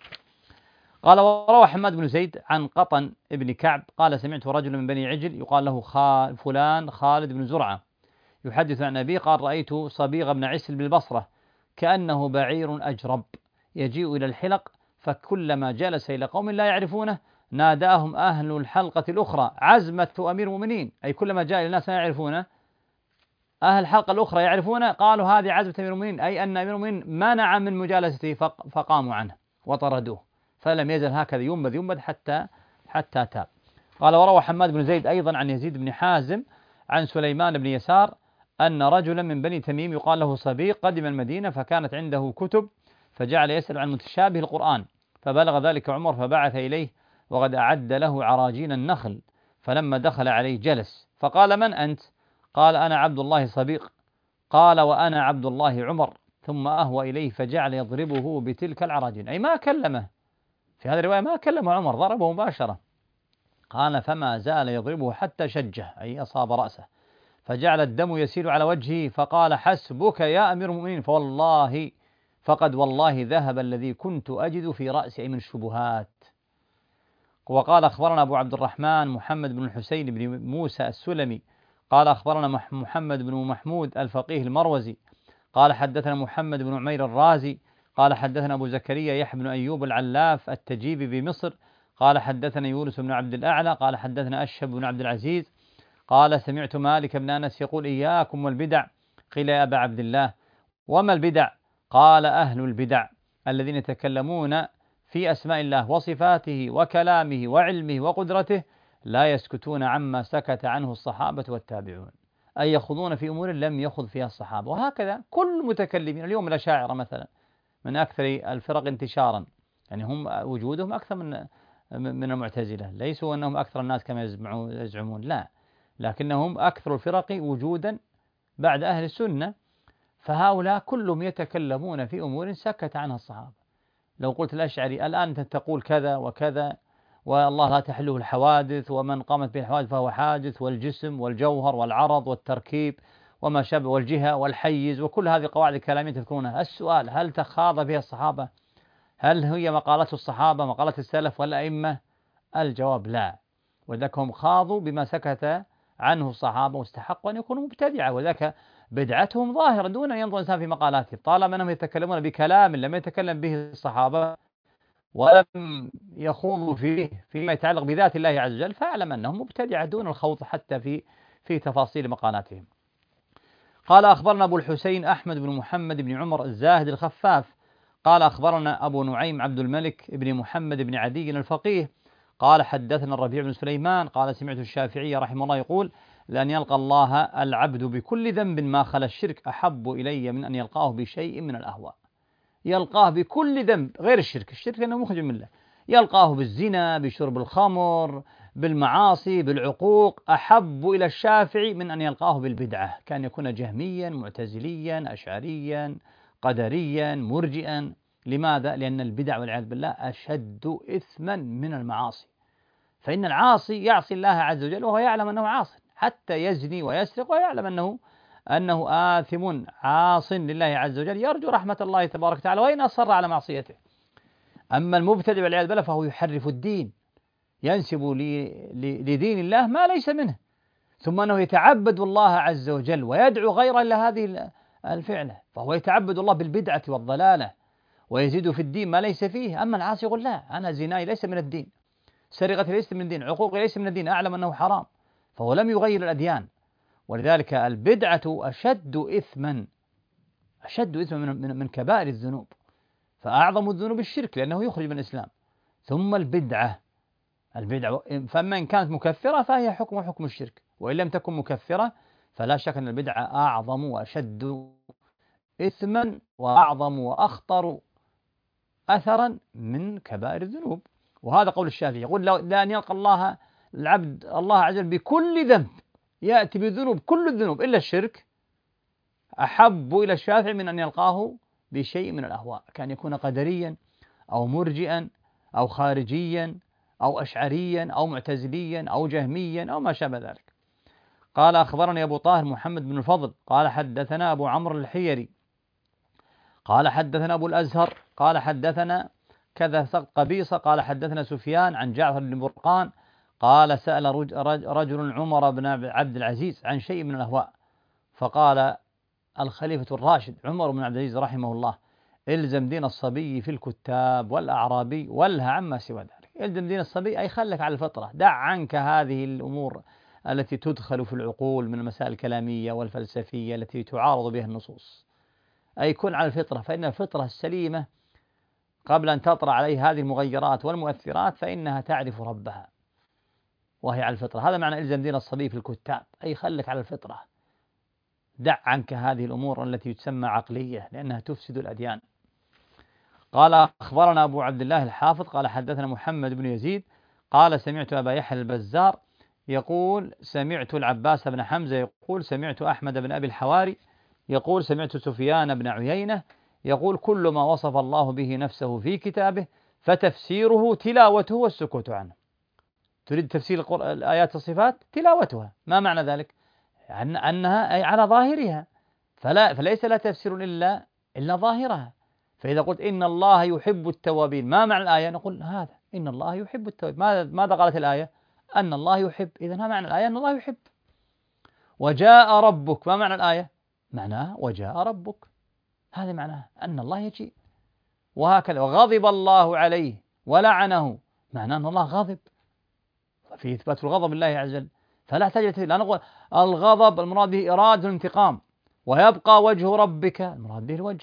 قال وروى حماد بن زيد عن قطن ابن كعب قال سمعت رجل من بني عجل يقال له خال فلان خالد بن زرعة يحدث عن أبيه قال رأيت صبيغ بن عسل بالبصرة كأنه بعير أجرب يجيء إلى الحلق، فكلما جلس إلى قوم لا يعرفونه ناداهم أهل الحلقة الأخرى عزمة أمير المؤمنين، أي كلما جاء إلى الناس لا يعرفونه أهل الحلقة الأخرى يعرفونه قالوا هذه عزمة أمير المؤمنين، أي أن أمير المؤمنين منع من مجالسته فقاموا عنه وطردوه، فلم يزل هكذا ينبذ ينبذ حتى حتى تاب. قال وروى حماد بن زيد أيضا عن يزيد بن حازم عن سليمان بن يسار أن رجلا من بني تميم يقال له صبيغ قدم المدينة فكانت عنده كتب فجعل يسأل عن متشابه القرآن، فبلغ ذلك عمر فبعث إليه وقد أعد له عراجين النخل، فلما دخل عليه جلس فقال من أنت؟ قال أنا عبد الله صبيغ. قال وأنا عبد الله عمر، ثم أهوى إليه فجعل يضربه بتلك العراجين، أي ما كلمه، في هذه الرواية ما كلمه عمر ضربه مباشرة. قال فما زال يضربه حتى شجه أي أصاب رأسه، فجعل الدم يسيل على وجهه، فقال حسبك يا أمير المؤمنين، فوالله فقد والله ذهب الذي كنت أجد في رأسي من الشبهات. وقال أخبرنا أبو عبد الرحمن محمد بن الحسين بن موسى السلمي قال أخبرنا محمد بن محمود الفقيه المروزي قال حدثنا محمد بن عمير الرازي قال حدثنا أبو زكريا يحيى بن أيوب العلاف التجيبي بمصر قال حدثنا يونس بن عبد الأعلى قال حدثنا أشهب بن عبد العزيز قال سمعت مالك بن أنس يقول إياكم والبدع. قيل يا أبا عبد الله وما البدع؟ قال أهل البدع الذين يتكلمون في أسماء الله وصفاته وكلامه وعلمه وقدرته لا يسكتون عما سكت عنه الصحابة والتابعون، أي يخوضون في أمور لم يخض فيها الصحابة. وهكذا كل متكلمين اليوم، الأشاعرة مثلا من أكثر الفرق انتشارا، يعني هم وجودهم أكثر من من المعتزلة، ليسوا أنهم أكثر الناس كما يزعمون، لا، لكنهم أكثر الفرق وجودا بعد أهل السنة. فهؤلاء كلهم يتكلمون في أمور سكت عنها الصحابة. لو قلت الأشعري الآن أنت تقول كذا وكذا والله لا تحله الحوادث ومن قامت به الحوادث فهو حادث، والجسم والجوهر والعرض والتركيب وما شابه والجهة والحيز وكل هذه قواعد كلامية تذكرونها، السؤال هل تخاض بها الصحابة؟ هل هي مقالات الصحابة مقالات السلف والأئمة؟ الجواب لا، وذاك هم خاضوا بما سكت عنه الصحابة واستحقوا أن يكونوا مبتدعة، وذاك بدعتهم ظاهرة دون أن ينظر الإنسان في مقالاتهم، طالما أنهم يتكلمون بكلام لم يتكلم به الصحابة ولم يخوضوا فيه فيما يتعلق بذات الله عز وجل، فاعلم أنهم مبتدعة دون الخوض حتى في في تفاصيل مقالاتهم. قال أخبرنا أبو الحسين أحمد بن محمد بن عمر الزاهد الخفاف قال أخبرنا أبو نعيم عبد الملك بن محمد بن عدي الفقيه قال حدثنا الربيع بن سليمان قال سمعت الشافعي رحمه الله يقول لأن يلقى الله العبد بكل ذنب ما خلا الشرك أحب إلي من أن يلقاه بشيء من الأهواء. يلقاه بكل ذنب غير الشرك، الشرك أنه مخرج من الله، يلقاه بالزنا، بشرب الخمر، بالمعاصي، بالعقوق، أحب إلى الشافعي من أن يلقاه بالبدعة، كان يكون جهميا معتزليا أشعريا قدريا مرجئا. لماذا؟ لأن البدع والعياذ بالله أشد إثما من المعاصي، فإن العاصي يعصي الله عز وجل وهو يعلم أنه عاص، حتى يزني ويسرق ويعلم أنه أنه آثم عاص لله عز وجل يرجو رحمة الله تبارك وتعالى وإن أصر على معصيته. أما المبتدع والعياذ بالله فهو يحرف الدين، ينسب لدين الله ما ليس منه، ثم أنه يتعبد الله عز وجل ويدعو غيره إلى هذه الفعلة، فهو يتعبد الله بالبدعة والضلالة ويزيد في الدين ما ليس فيه. أما العاصي يقول لا، أنا زناي ليس من الدين، سرقتي ليس من الدين، عقوقي ليس من الدين، أعلم أنه حرام، فهو لم يغير الأديان. ولذلك البدعة أشد إثما أشد إثما من, من, من كبائر الذنوب، فأعظم الذنوب الشرك لأنه يخرج من الإسلام، ثم البدعة البدعة فأما إن كانت مكفرة فهي حكم حكم الشرك، وإن لم تكن مكفرة فلا شك أن البدعة أعظم وأشد إثما وأعظم وأخطر أثرا من كبائر الذنوب. وهذا قول الشافعي يقول لأن يلقى الله العبد الله عز وجل بكل ذنب، يأتي بذنوب كل الذنوب إلا الشرك، أحب إلى الشافعي من أن يلقاه بشيء من الأهواء، كان يكون قدريا أو مرجئا أو خارجيا أو أشعريا أو معتزليا أو جهميا أو ما شابه ذلك. قال أخبرني أبو طاهر محمد بن الفضل قال حدثنا أبو عمرو الحيري قال حدثنا أبو الأزهر قال حدثنا كذا قبيصة قال حدثنا سفيان عن جعفر بن برقان قال سأل رجل عمر بن عبد العزيز عن شيء من الأهواء، فقال الخليفة الراشد عمر بن عبد العزيز رحمه الله الزم دين الصبي في الكتاب والأعرابي والها عما سوى ذلك. الزم دين الصبي أي خلك على الفطرة، دع عنك هذه الأمور التي تدخل في العقول من المسائل الكلامية والفلسفية التي تعارض بها النصوص، أي كن على الفطرة، فإن الفطرة السليمة قبل أن تطرأ عليه هذه المغيرات والمؤثرات فإنها تعرف ربها وهي على الفطرة. هذا معنى إلزم دين الصبي في الكتاب، أي خلك على الفطرة، دع عنك هذه الأمور التي تسمى عقلية لأنها تفسد الأديان. قال أخبرنا أبو عبد الله الحافظ قال حدثنا محمد بن يزيد قال سمعت أبا يحيى البزار يقول سمعت العباس بن حمزة يقول سمعت أحمد بن أبي الحواري يقول سمعت سفيان بن عيينة يقول كل ما وصف الله به نفسه في كتابه فتفسيره تلاوته والسكوت عنه. تريد تفسير الآيات الصفات تلاوتها، ما معنى ذلك؟ أن أنها أي على ظاهرها، فلا فليس لا تفسير إلا إلا ظاهرها. فإذا قلت إن الله يحب التوابين، ما معنى الآية؟ نقول هذا إن الله يحب التوابين. ماذا ماذا قالت الآية؟ أن الله يحب، إذا ما معنى الآية؟ أن الله يحب. وجاء ربك، ما معنى الآية؟ معناها وجاء ربك، هذا معناها أن الله يجيء. وهكذا وغضب الله عليه ولعنه، معناه أن الله غضب، في إثبات الغضب لله عز وجل. فلا تجد لا نقول الغضب المراد به إرادة الانتقام، ويبقى وجه ربك المراد به الوجه.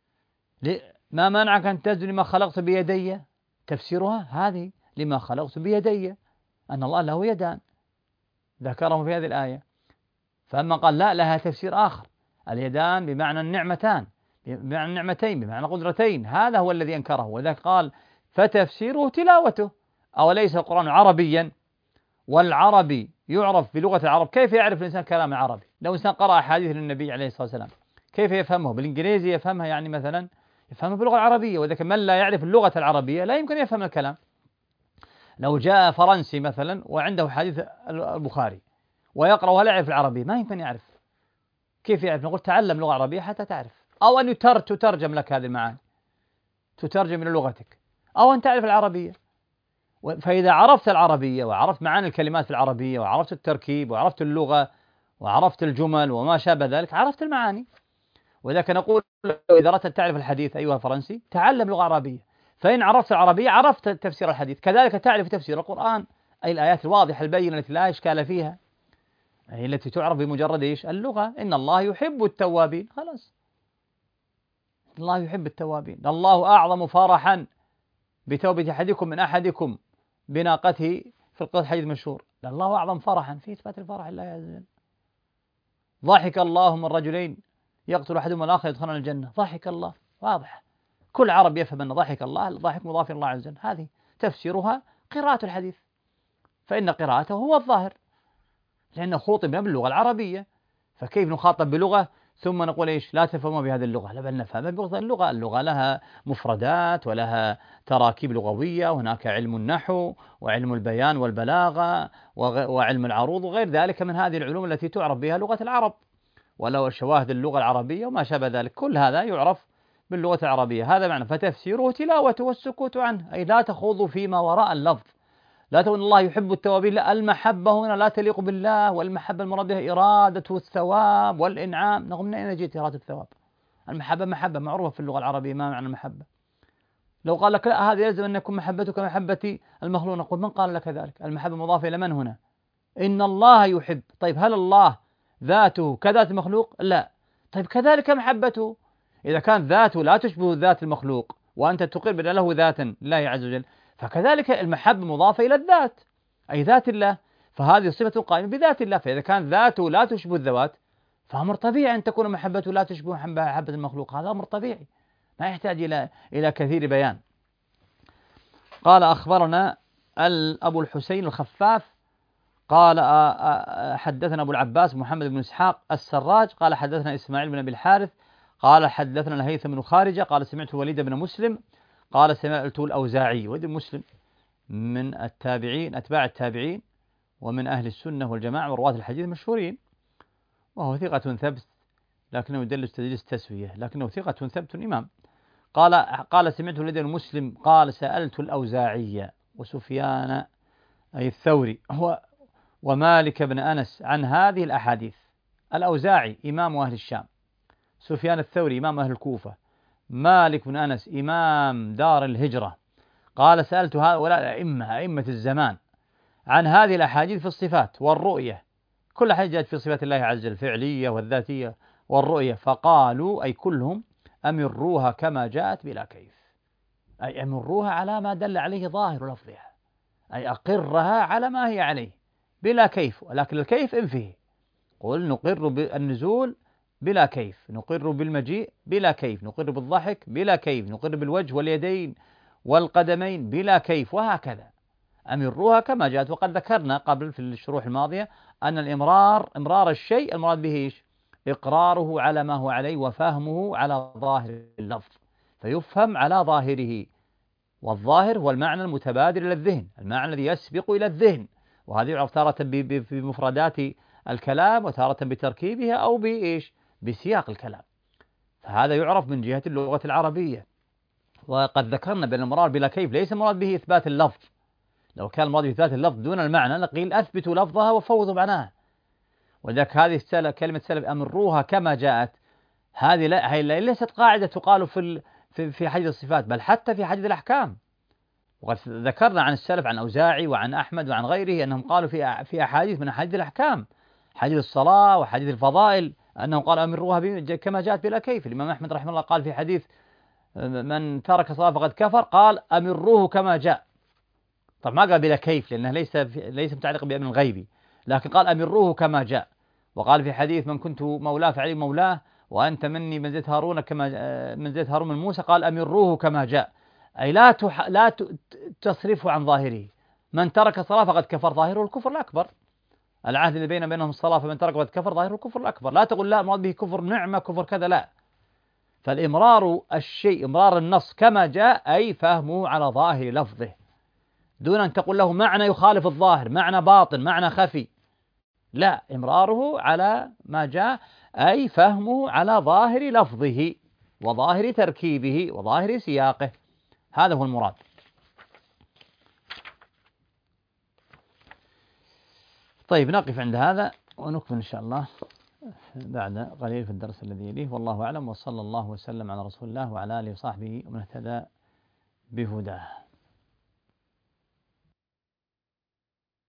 ما منعك أن تسجد لما خلقت بيدي؟ تفسيرها هذه لما خلقت بيدي، أن الله له يدان ذكره في هذه الآية. فأما قال لا، لها تفسير آخر، اليدان بمعنى النعمتان، بمعنى النعمتين، بمعنى قدرتين، هذا هو الذي أنكره. وذلك قال فتفسيره تلاوته. أوليس القرآن عربيا؟ والعربي يعرف بلغة العرب. كيف يعرف الإنسان كلام عربي؟ لو إنسان قرأ أحاديث للنبي عليه الصلاة والسلام كيف يفهمه؟ بالإنجليزي يفهمها، يعني مثلا يفهمها باللغة العربية. وإذا من لا يعرف اللغة العربية لا يمكن يفهم الكلام. لو جاء فرنسي مثلا وعنده حديث البخاري ويقرأ ولا يعرف العربية ما يمكن يعرف. كيف يعرف؟ نقول تعلم لغة عربية حتى تعرف، أو أن يتر تترجم لك هذه المعاني، تترجم إلى لغتك، أو أن تعرف العربية. فإذا عرفت العربية وعرفت معاني الكلمات في العربية وعرفت التركيب وعرفت اللغة وعرفت الجمل وما شابه ذلك عرفت المعاني. وذلك نقول إذا أردت تعرف الحديث أيها الفرنسي تعلم لغة عربية، فإن عرفت العربية عرفت تفسير الحديث. كذلك تعرف تفسير القرآن، أي الآيات الواضحة البينة التي لا إشكال فيها، هي التي تعرف بمجرد إيش؟ اللغة. إن الله يحب التوابين، خلاص، الله يحب التوابين. الله أعظم فرحا بتوبة أحدكم من أحدكم بناقته في القصة الحديث المشهور. الله أعظم فرحا في إثبات الفرح لله عز وجل. ضحك الله من رجلين يقتل أحدهما الآخر يدخلون الجنة، ضحك الله، واضح، كل عرب يفهم أن ضحك الله ضحك مضاف الله عز وجل. هذه تفسيرها قراءة الحديث، فإن قراءته هو الظاهر لأنه خطب باللغة العربية. فكيف نخاطب بلغة ثم نقول إيش لا تفهموا بهذه اللغة؟ لا، بل نفهم بلغة اللغة. اللغة لها مفردات ولها تراكيب لغوية، وهناك علم النحو وعلم البيان والبلاغة وعلم العروض وغير ذلك من هذه العلوم التي تعرف بها لغة العرب، ولو شواهد اللغة العربية وما شابه ذلك، كل هذا يعرف باللغة العربية. هذا معنى فتفسيره تلاوته والسكوت عنه، أي لا تخوضوا فيما وراء اللفظ. لا تقول الله يحب التوابين، لا، المحبة هنا لا تليق بالله، والمحبة المراد بها إرادة الثواب والإنعام. نقول من أين جئت إرادة الثواب؟ المحبة محبة معروفة في اللغة العربية، ما معنى المحبة؟ لو قال لك لا، هذا يلزم أن يكون محبتك محبتي المخلوق، نقول من قال لك ذلك؟ المحبة مضافة إلى من هنا؟ إن الله يحب. طيب هل الله ذاته كذات المخلوق؟ لا. طيب كذلك محبته، إذا كان ذاته لا تشبه ذات المخلوق وأنت تقر بأن له ذاتا لله عز وجل، فكذلك المحبة مضافة إلى الذات، أي ذات الله، فهذه صفة قائمة بذات الله. فإذا كان ذاته لا تشبه الذوات فأمر طبيعي أن تكون محبته لا تشبه محبة المخلوق، هذا أمر طبيعي ما يحتاج إلى إلى كثير بيان. قال أخبرنا أبو الحسين الخفاف قال حدثنا أبو العباس محمد بن إسحاق السراج قال حدثنا إسماعيل بن أبي الحارث قال حدثنا الهيثم بن خارجة قال سمعت الوليد بن مسلم قال سمعت الأوزاعي. وليد مسلم من التابعين أتباع التابعين ومن أهل السنة والجماعة ورواة الحديث المشهورين، وهو ثقة ثبت لكنه يدلس تدليس تسوية، لكنه ثقة ثبت إمام. قال قال سمعت الوليد بن مسلم قال سألت الأوزاعي وسفيان أي الثوري هو ومالك بن أنس عن هذه الأحاديث. الأوزاعي إمام أهل الشام، سفيان الثوري إمام أهل الكوفة، مالك بن أنس إمام دار الهجرة. قال سألت هؤلاء الأئمة أئمة الزمان عن هذه الأحاديث في الصفات والرؤية، كل حاجة جاءت في صفات الله عز وجل الفعلية والذاتية والرؤية، فقالوا أي كلهم أمروها كما جاءت بلا كيف، أي أمروها على ما دل عليه ظاهر لفظها، أي أقرها على ما هي عليه بلا كيف، ولكن الكيف إن فيه. قل نقر بالنزول بلا كيف، نقر بالمجيء بلا كيف، نقر بالضحك بلا كيف، نقر بالوجه واليدين والقدمين بلا كيف، وهكذا أمروها كما جاءت. وقد ذكرنا قبل في الشروح الماضية أن الإمرار إمرار الشيء المراد به إيش؟ إقراره على ما هو عليه وفهمه على ظاهر اللفظ، فيفهم على ظاهره، والظاهر هو المعنى المتبادر إلى الذهن، المعنى الذي يسبق إلى الذهن، وهذه يعرف تارة بمفردات الكلام وتارة بتركيبها أو بإيش؟ بسياق الكلام، فهذا يعرف من جهة اللغة العربية. وقد ذكرنا بأن المراد بلا كيف ليس مراد به إثبات اللفظ، لو كان المراد بإثبات اللفظ دون المعنى لقيل أثبتوا لفظها وفوضوا معناها. وذلك هذه السلف كلمة سلف أمروها كما جاءت، هذه لا هي ليست قاعدة تقال في في في حديث الصفات، بل حتى في حديث الأحكام. وقد ذكرنا عن السلف عن أوزاعي وعن أحمد وعن غيره أنهم قالوا في في أحاديث من أحاديث الأحكام، حديث الصلاة وحديث الفضائل، أنه قال أمروها كما جاءت بلا كيف. الإمام أحمد رحمه الله قال في حديث من ترك الصلاة فقد كفر، قال أمروه كما جاء. طب ما قال بلا كيف لأنه ليس ليس متعلق بأمر غيبي، لكن قال أمروه كما جاء. وقال في حديث من كنت مولاه فعلي مولاه وأنت مني منزلة هارون كما منزلة هارون من موسى، قال أمروه كما جاء، أي لا تح... لا تصرفه عن ظاهره. من ترك الصلاة فقد كفر، ظاهره الكفر الأكبر. العهد الذي بين بينهم الصلاة، فمن ترك فقد كفر، ظاهره الكفر الأكبر. لا تقول لا مراد به كفر نعمة كفر كذا، لا. فالإمرار الشيء إمرار النص كما جاء أي فهمه على ظاهر لفظه، دون أن تقول له معنى يخالف الظاهر، معنى باطن، معنى خفي. لا، إمراره على ما جاء أي فهمه على ظاهر لفظه وظاهر تركيبه وظاهر سياقه، هذا هو المراد. طيب نقف عند هذا ونكمل إن شاء الله بعد قليل في الدرس الذي يليه، والله أعلم، وصلى الله وسلم على رسول الله وعلى آله وصحبه ومن اهتدى بهداه.